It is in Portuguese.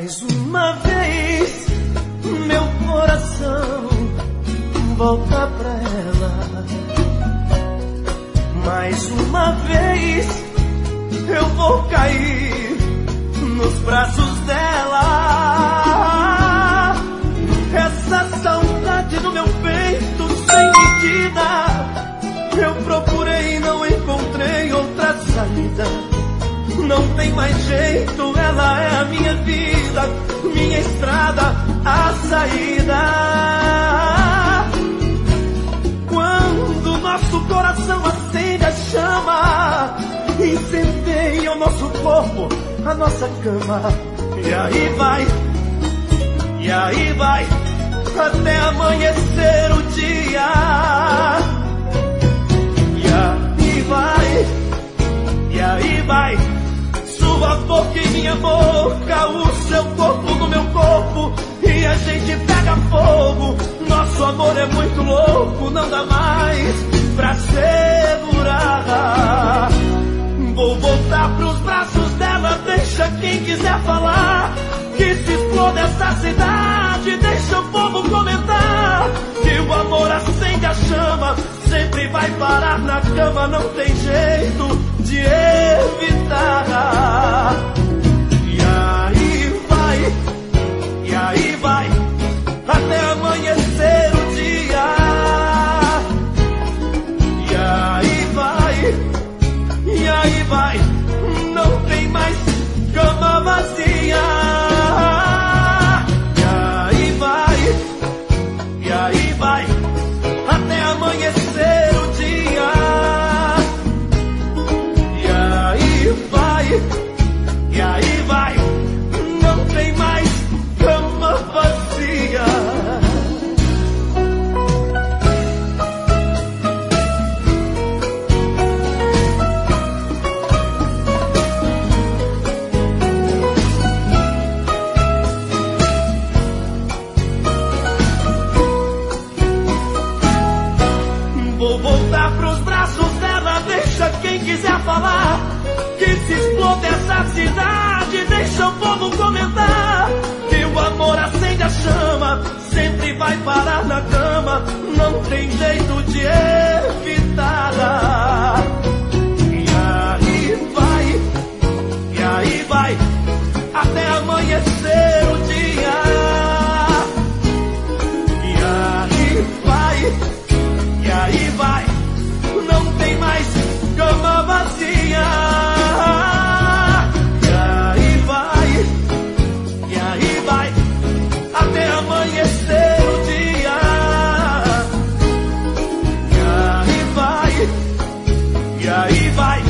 Mais uma vez, meu coração volta pra ela. Mais uma vez, eu vou cair nos braços dela. Essa saudade no meu peito sem medida, eu procurei e não encontrei outra saída. Não tem mais jeito, ela é a minha vida, minha estrada, a saída. Quando nosso coração acende a chama, incendeia o nosso corpo, a nossa cama. E aí vai, até amanhecer o dia. E aí vai, sua boca em minha boca, o seu corpo no meu corpo, e a gente pega fogo. Nosso amor é muito louco, não dá mais pra segurar. Vou voltar pros braços dela, deixa quem quiser falar. Que se exploda essa cidade, deixa o povo comentar. Que o amor acende a chama, sempre vai parar na cama. Não tem jeito de evitar. E aí vai, até amanhecer o dia. E aí vai, não tem mais cama vazia. E aí vai, até amanhecer o dia. E aí vai, não tem mais cama vazia. Vou voltar pros braços dela, deixa quem quiser falar. Que se exploda essa cidade, deixa o povo comentar. Que o amor acende a chama, sempre vai parar na cama. Não tem jeito de evitar. E aí vai, até amanhecer o dia. E aí vai, não tem mais cama vazia. E aí vai, até amanhecer o dia. E aí vai,